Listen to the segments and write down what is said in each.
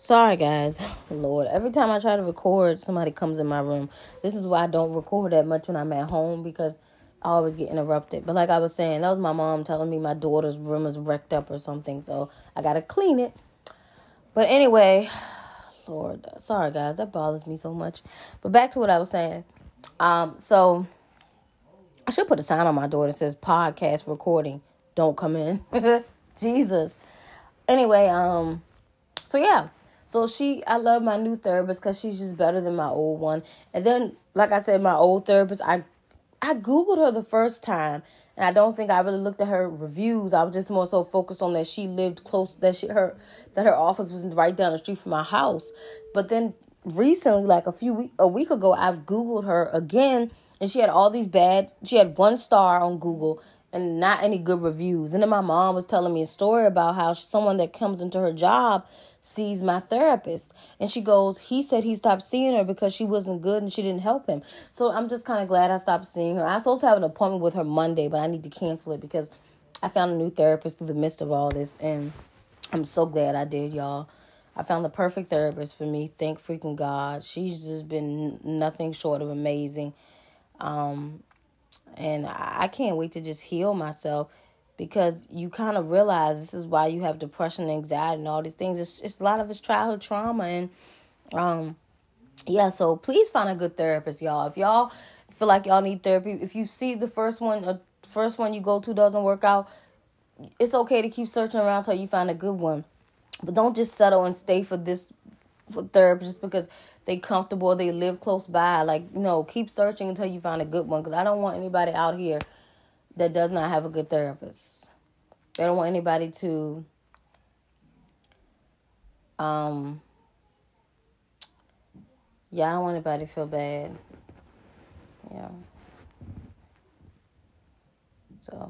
Sorry, guys. Lord, every time I try to record, somebody comes in my room. This is why I don't record that much when I'm at home because I always get interrupted. But like I was saying, that was my mom telling me my daughter's room is wrecked up or something. So I got to clean it. But anyway, Lord, sorry, guys. That bothers me so much. But back to what I was saying. So I should put a sign on my door that says podcast recording. Don't come in. Jesus. Anyway, so yeah. I love my new therapist because she's just better than my old one. And then, like I said, my old therapist, I Googled her the first time. And I don't think I really looked at her reviews. I was just more so focused on that she lived close, that her office was right down the street from my house. But then recently, like a week ago, I've Googled her again. And she had she had 1 star on Google and not any good reviews. And then my mom was telling me a story about how someone that comes into her job sees my therapist. And she goes, he said he stopped seeing her because she wasn't good and she didn't help him. So I'm just kind of glad I stopped seeing her. I'm supposed to have an appointment with her Monday, but I need to cancel it because I found a new therapist through the midst of all this. And I'm so glad I did, y'all. I found the perfect therapist for me. Thank freaking God. She's just been nothing short of amazing. And I can't wait to just heal myself because you kind of realize this is why you have depression and anxiety and all these things. It's a lot of it's childhood trauma. And, yeah, so please find a good therapist, y'all. If y'all feel like y'all need therapy, if you see the first one you go to doesn't work out, it's okay to keep searching around till you find a good one. But don't just settle and stay for therapy just because they comfortable, they live close by. Like, keep searching until you find a good one. Because I don't want anybody out here that does not have a good therapist. I don't want anybody to, I don't want anybody to feel bad. Yeah. So.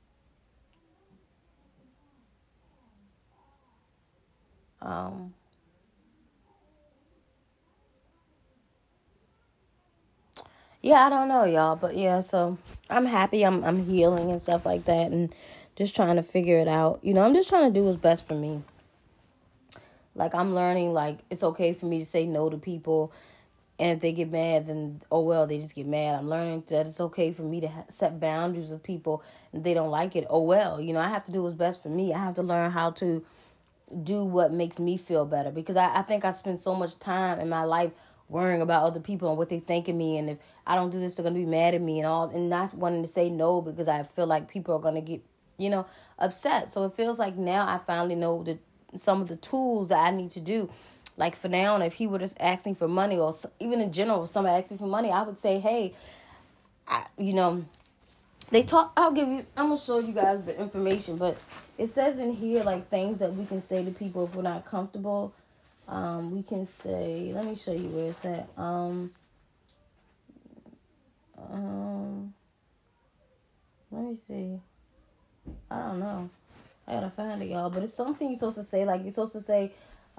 Yeah, I don't know, y'all, but yeah, so I'm happy. I'm healing and stuff like that, and just trying to figure it out. I'm just trying to do what's best for me. Like, I'm learning, like, it's okay for me to say no to people, and if they get mad, then, oh, well, they just get mad. I'm learning that it's okay for me to set boundaries with people, and they don't like it. Oh, well, I have to do what's best for me. I have to learn how to do what makes me feel better, because I think I spend so much time in my life worrying about other people and what they think of me, and if I don't do this, they're going to be mad at me and all, and not wanting to say no because I feel like people are going to get, upset. So it feels like now I finally know some of the tools that I need to do. Like for now, if he were just asking for money, or even in general, if somebody asking for money, I would say, hey, they talk. I'm gonna show you guys the information, but it says in here like things that we can say to people if we're not comfortable. We can say, let me show you where it's at. Let me see. I don't know. I gotta find it, y'all. But it's something you're supposed to say. Like you're supposed to say,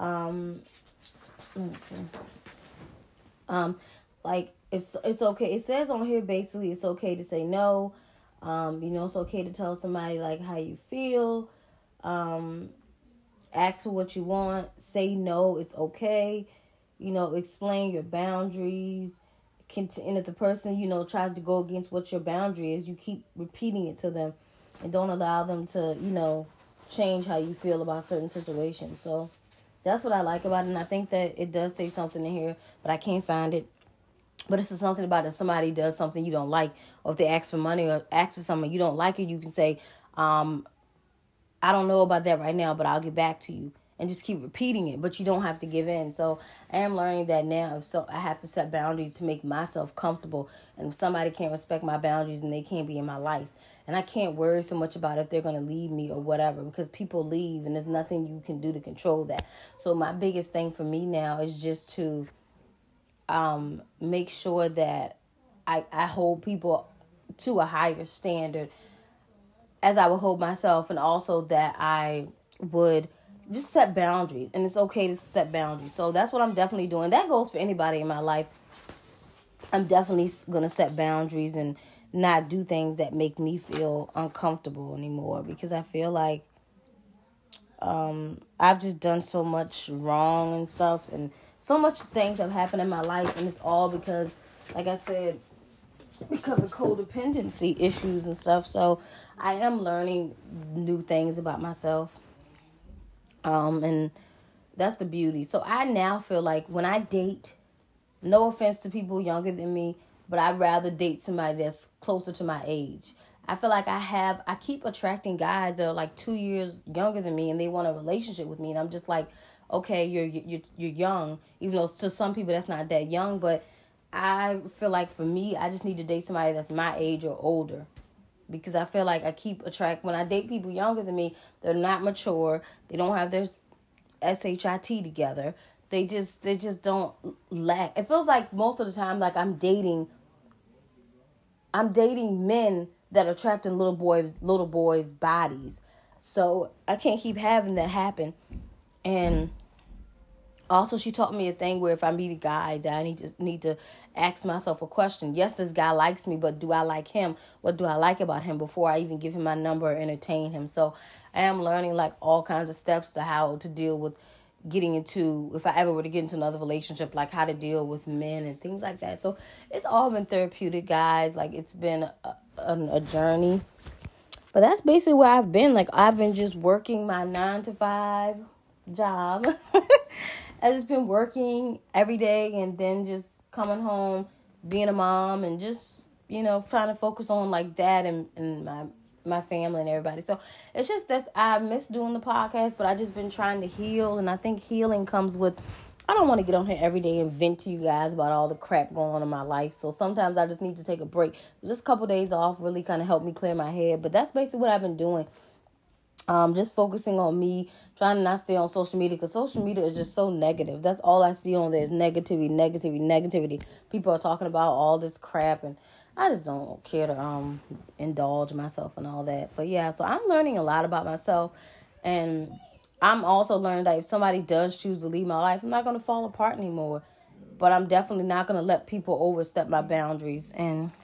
like if it's okay. It says on here basically it's okay to say no. It's okay to tell somebody like how you feel. Ask for what you want. Say no. It's okay. Explain your boundaries. And if the person, tries to go against what your boundary is, you keep repeating it to them. And don't allow them to, change how you feel about certain situations. So that's what I like about it. And I think that it does say something in here, but I can't find it. But it's something about if somebody does something you don't like, or if they ask for money or ask for something you don't like it, you can say, I don't know about that right now, but I'll get back to you. And just keep repeating it, but you don't have to give in. So I am learning that now. So I have to set boundaries to make myself comfortable. And if somebody can't respect my boundaries, then they can't be in my life. And I can't worry so much about if they're going to leave me or whatever, because people leave and there's nothing you can do to control that. So my biggest thing for me now is just to make sure that I hold people to a higher standard as I would hold myself, and also that I would just set boundaries, and it's okay to set boundaries. So that's what I'm definitely doing. That goes for anybody in my life. I'm definitely going to set boundaries and not do things that make me feel uncomfortable anymore, because I feel like I've just done so much wrong and stuff, and so much things have happened in my life, and it's all because, like I said, because of codependency issues and stuff. So I am learning new things about myself. And that's the beauty. So I now feel like when I date, no offense to people younger than me, but I'd rather date somebody that's closer to my age. I feel like I keep attracting guys that are like 2 years younger than me, and they want a relationship with me, and I'm just like, okay, you're young, even though to some people that's not that young, but I feel like for me, I just need to date somebody that's my age or older, because I feel like when I date people younger than me, they're not mature, they don't have their SHIT together, they just don't lack. It feels like most of the time, like I'm dating men that are trapped in little boys' bodies. So I can't keep having that happen. And also, she taught me a thing where if I meet a guy, that I need to ask myself a question. Yes, this guy likes me, but do I like him? What do I like about him before I even give him my number or entertain him? So I am learning like all kinds of steps to how to deal with if I ever were to get into another relationship, like how to deal with men and things like that. So it's all been therapeutic, guys. Like it's been a journey. But that's basically where I've been. Like I've been just working my 9-to-5 job. I've just been working every day and then just coming home, being a mom, and just, trying to focus on like that and my family and everybody. So it's just that I miss doing the podcast, but I just been trying to heal. And I think healing comes with, I don't want to get on here every day and vent to you guys about all the crap going on in my life. So sometimes I just need to take a break. Just a couple days off really kind of helped me clear my head. But that's basically what I've been doing. Just focusing on me, trying to not stay on social media, because social media is just so negative. That's all I see on there is negativity. People are talking about all this crap, and I just don't care to indulge myself and all that. But yeah, so I'm learning a lot about myself, and I'm also learning that if somebody does choose to leave my life, I'm not going to fall apart anymore. But I'm definitely not going to let people overstep my boundaries, and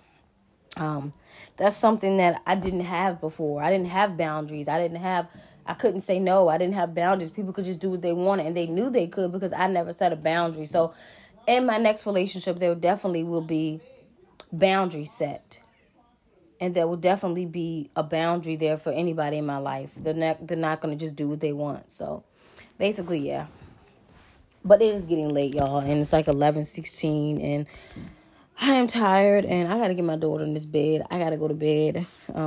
that's something that I didn't have before. I didn't have boundaries. I couldn't say no. I didn't have boundaries. People could just do what they wanted, and they knew they could because I never set a boundary. So in my next relationship, there definitely will be boundaries set. And there will definitely be a boundary there for anybody in my life. They're not going to just do what they want. So basically, yeah. But it is getting late, y'all. And it's like 11:16, and I am tired, and I got to get my daughter in this bed. I got to go to bed.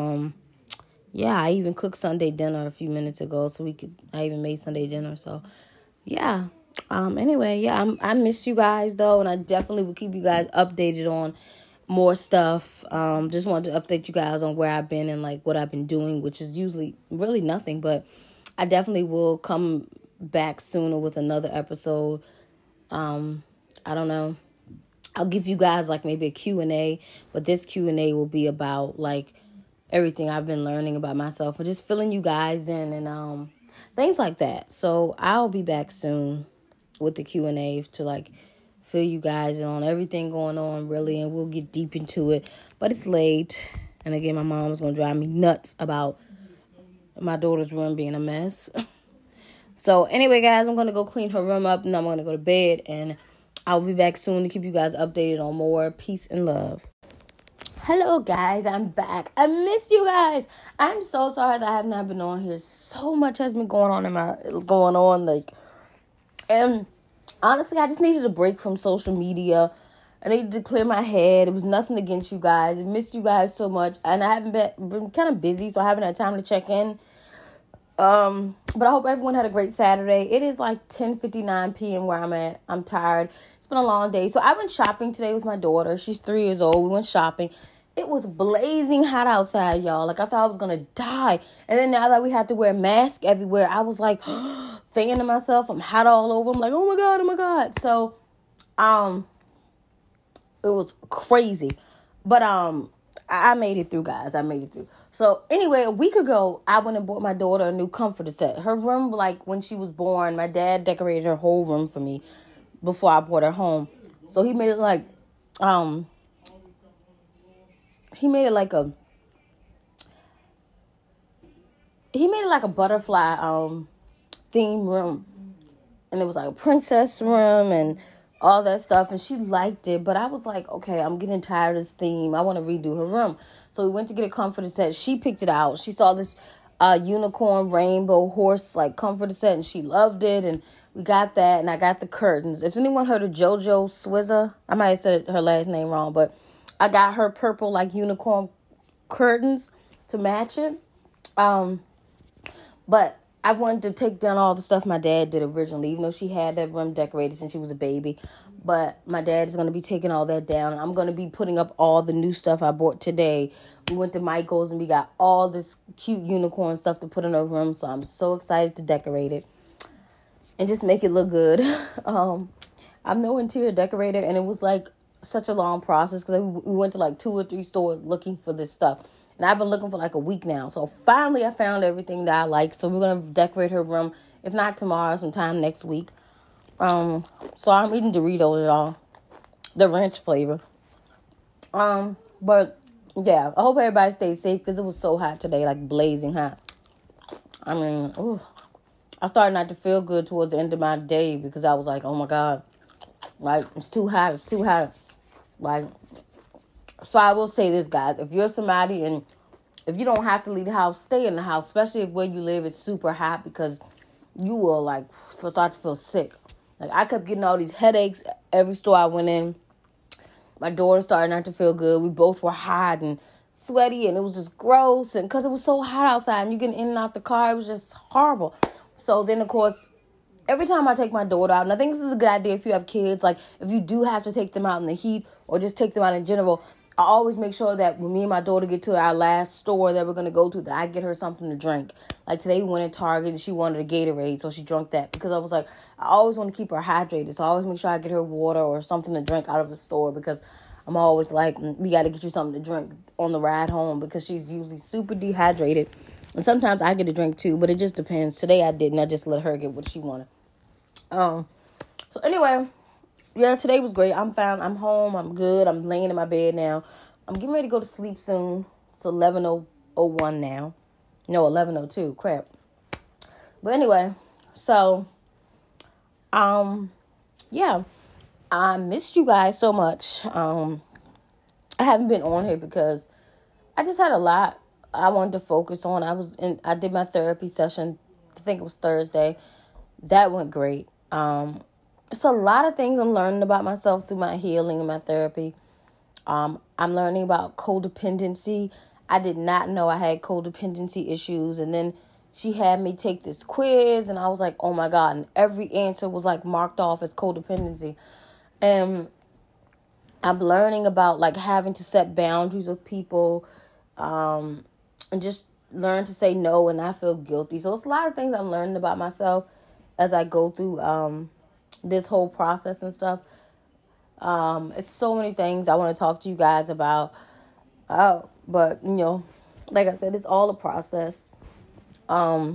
Yeah, I even cooked Sunday dinner a few minutes ago, I even made Sunday dinner. So, yeah. Anyway, yeah, I miss you guys, though, and I definitely will keep you guys updated on more stuff. Just wanted to update you guys on where I've been and, like, what I've been doing, which is usually really nothing, but I definitely will come back sooner with another episode. I don't know. I'll give you guys like maybe a Q&A, but this Q&A will be about like everything I've been learning about myself and just filling you guys in and things like that. So I'll be back soon with the Q&A to like fill you guys in on everything going on really, and we'll get deep into it. But it's late, and again, my mom's going to drive me nuts about my daughter's room being a mess. So anyway, guys, I'm going to go clean her room up, and I'm going to go to bed, and I'll be back soon to keep you guys updated on more. Peace and love. Hello, guys. I'm back. I missed you guys. I'm so sorry that I have not been on here. So much has been going on and honestly, I just needed a break from social media. I needed to clear my head. It was nothing against you guys. I missed you guys so much, and I haven't been kind of busy, so I haven't had time to check in. But I hope everyone had a great Saturday. It is like 10:59 p.m. where I'm at. I'm tired. It's been a long day. So I went shopping today with my daughter. She's 3 years old. We went shopping. It was blazing hot outside, y'all. Like I thought I was going to die. And then now that we had to wear masks everywhere, I was like thinking to myself, I'm hot all over. I'm like, oh my God. So, it was crazy. But, I made it through, guys. I made it through. So anyway, a week ago, I went and bought my daughter a new comforter set. Her room, like when she was born, my dad decorated her whole room for me before I brought her home. So he made it like, a butterfly, theme room. And it was like a princess room and all that stuff. And she liked it. But I was like, okay, I'm getting tired of this theme. I want to redo her room. So we went to get a comforter set. She picked it out. She saw this unicorn rainbow horse like comforter set, and she loved it. And we got that, and I got the curtains. If anyone heard of JoJo Swizza, I might have said her last name wrong, but I got her purple like unicorn curtains to match it. But I wanted to take down all the stuff my dad did originally, even though she had that room decorated since she was a baby. But my dad is going to be taking all that down. I'm going to be putting up all the new stuff I bought today. We went to Michael's and we got all this cute unicorn stuff to put in our room. So I'm so excited to decorate it and just make it look good. I'm no interior decorator, and it was like such a long process because we went to like 2 or 3 stores looking for this stuff. And I've been looking for like a week now. So finally I found everything that I like. So we're going to decorate her room. If not tomorrow, sometime next week. So I'm eating Doritos, y'all. The ranch flavor. But yeah, I hope everybody stays safe because it was so hot today, like blazing hot. I mean, I started not to feel good towards the end of my day because I was like, oh my God, like it's too hot. It's too hot. Like, so I will say this, guys, if you're somebody and if you don't have to leave the house, stay in the house, especially if where you live is super hot, because you will like start to feel sick. Like I kept getting all these headaches every store I went in. My daughter started not to feel good. We both were hot and sweaty, and it was just gross. And because it was so hot outside and you getting in and out the car, it was just horrible. So then, of course, every time I take my daughter out, and I think this is a good idea if you have kids, like if you do have to take them out in the heat or just take them out in general, I always make sure that when me and my daughter get to our last store that we're going to go to, that I get her something to drink. Like today we went to Target and she wanted a Gatorade, so she drank that because I was like, I always want to keep her hydrated. So I always make sure I get her water or something to drink out of the store because I'm always like, we got to get you something to drink on the ride home because she's usually super dehydrated. And sometimes I get a drink too, but it just depends. Today I didn't. I just let her get what she wanted. So anyway, yeah, today was great. I'm fine. I'm home. I'm good. I'm laying in my bed now. I'm getting ready to go to sleep soon. It's 11:01 now. No, 11:02. Crap. But anyway, so, yeah, I missed you guys so much. I haven't been on here because I just had a lot I wanted to focus on. I did my therapy session. I think it was Thursday. That went great. It's a lot of things I'm learning about myself through my healing and my therapy. I'm learning about codependency. I did not know I had codependency issues. And then she had me take this quiz and I was like, oh my God. And every answer was like marked off as codependency. And I'm learning about like having to set boundaries with people, and just learn to say no and not feel guilty. So it's a lot of things I'm learning about myself as I go through, this whole process and stuff. It's so many things I want to talk to you guys about. But you know, like I said, it's all a process. I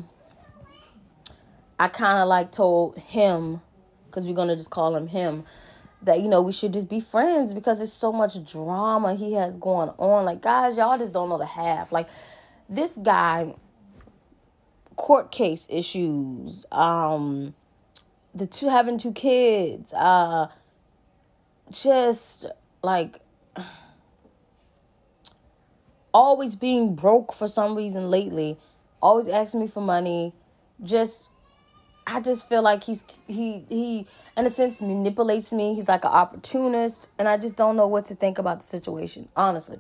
kind of like told him, because we're going to just call him, that, you know, we should just be friends because there's so much drama he has going on. Like, guys, y'all just don't know the half. Like, this guy, court case having 2 kids, just like always being broke for some reason lately, always asking me for money. I just feel like he in a sense manipulates me. He's like an opportunist, and I just don't know what to think about the situation, honestly.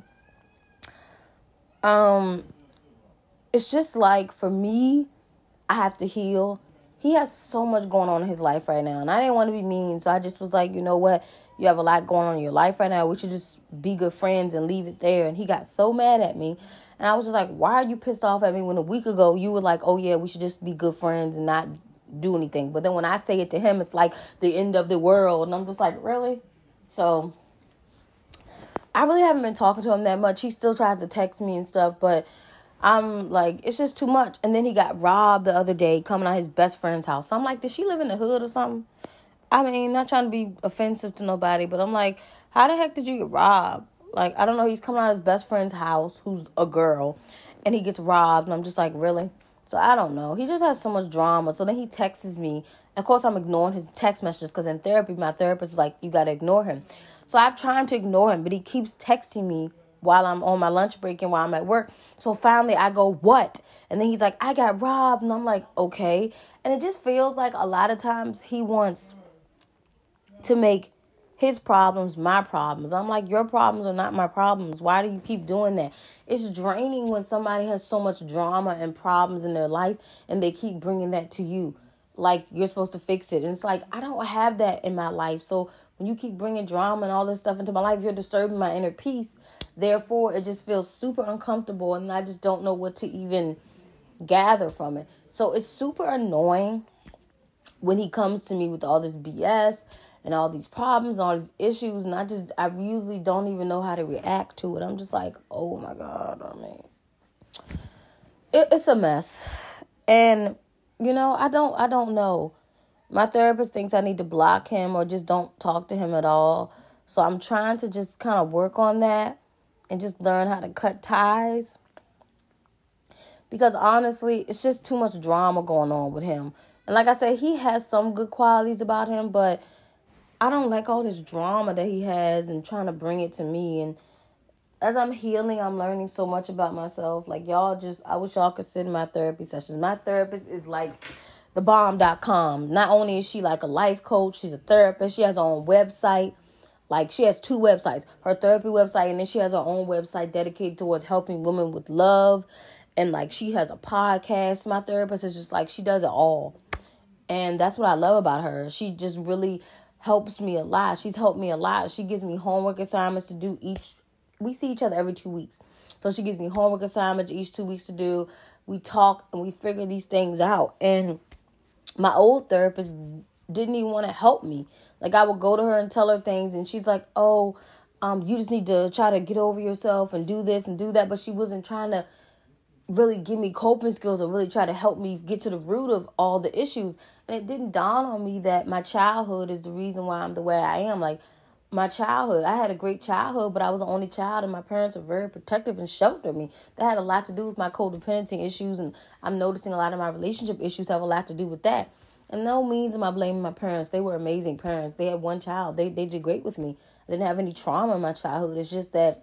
It's just like, for me, I have to heal. He has so much going on in his life right now, and I didn't want to be mean, so I just was like, you know what? You have a lot going on in your life right now. We should just be good friends and leave it there. And he got so mad at me, and I was just like, why are you pissed off at me when a week ago you were like, oh yeah, we should just be good friends and not do anything? But then when I say it to him, it's like the end of the world, and I'm just like, really? So I really haven't been talking to him that much. He still tries to text me and stuff, but I'm like, it's just too much. And then he got robbed the other day coming out his best friend's house. So I'm like, did she live in the hood or something? I mean, not trying to be offensive to nobody, but I'm like, how the heck did you get robbed? Like, I don't know. He's coming out of his best friend's house, who's a girl, and he gets robbed. And I'm just like, really? So I don't know. He just has so much drama. So then he texts me. Of course, I'm ignoring his text messages because in therapy, my therapist is like, you got to ignore him. So I'm trying to ignore him, but he keeps texting me while I'm on my lunch break and while I'm at work. So finally I go, what? And then he's like, I got robbed. And I'm like, okay. And it just feels like a lot of times he wants to make his problems my problems. I'm like, your problems are not my problems. Why do you keep doing that? It's draining when somebody has so much drama and problems in their life and they keep bringing that to you. Like, you're supposed to fix it. And it's like, I don't have that in my life. So when you keep bringing drama and all this stuff into my life, you're disturbing my inner peace. Therefore, it just feels super uncomfortable. And I just don't know what to even gather from it. So it's super annoying when he comes to me with all this BS and all these problems, all these issues, and I usually don't even know how to react to it. I'm just like, oh my God, I mean, it's a mess. And, I don't know. My therapist thinks I need to block him or just don't talk to him at all. So I'm trying to just kind of work on that and just learn how to cut ties. Because honestly, it's just too much drama going on with him. And like I said, he has some good qualities about him, but I don't like all this drama that he has and trying to bring it to me. And as I'm healing, I'm learning so much about myself. Like, I wish y'all could sit in my therapy sessions. My therapist is like thebomb.com. Not only is she like a life coach, she's a therapist. She has her own website. Like, she has 2 websites. Her therapy website, and then she has her own website dedicated towards helping women with love. And, like, she has a podcast. My therapist is just like, she does it all. And that's what I love about her. She just really helps me a lot. She's helped me a lot. She gives me homework assignments to do we see each other every 2 weeks. So she gives me homework assignments each 2 weeks to do. We talk and we figure these things out. And my old therapist didn't even want to help me. Like, I would go to her and tell her things, and she's like, oh, you just need to try to get over yourself and do this and do that. But she wasn't trying to really give me coping skills or really try to help me get to the root of all the issues. And it didn't dawn on me that my childhood is the reason why I'm the way I am. Like, my childhood, I had a great childhood, but I was the only child, and my parents were very protective and sheltered me. That had a lot to do with my codependency issues, and I'm noticing a lot of my relationship issues have a lot to do with that. And no means am I blaming my parents. They were amazing parents. They had one child. They did great with me. I didn't have any trauma in my childhood. It's just that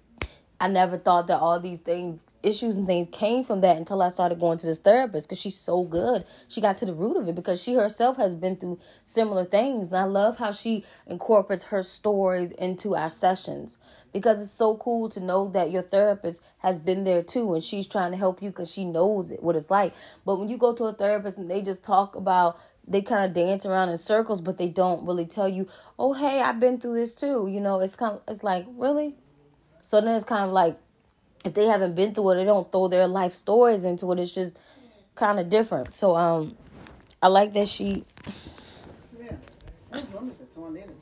I never thought that all these things, issues and things came from that until I started going to this therapist, because she's so good. She got to the root of it because she herself has been through similar things. And I love how she incorporates her stories into our sessions, because it's so cool to know that your therapist has been there too, and she's trying to help you because she knows what it's like. But when you go to a therapist and they just talk about, they kind of dance around in circles, but they don't really tell you, oh, hey, I've been through this too. It's like, really? So then it's kind of like, if they haven't been through it, they don't throw their life stories into it. It's just kind of different. So I like that she...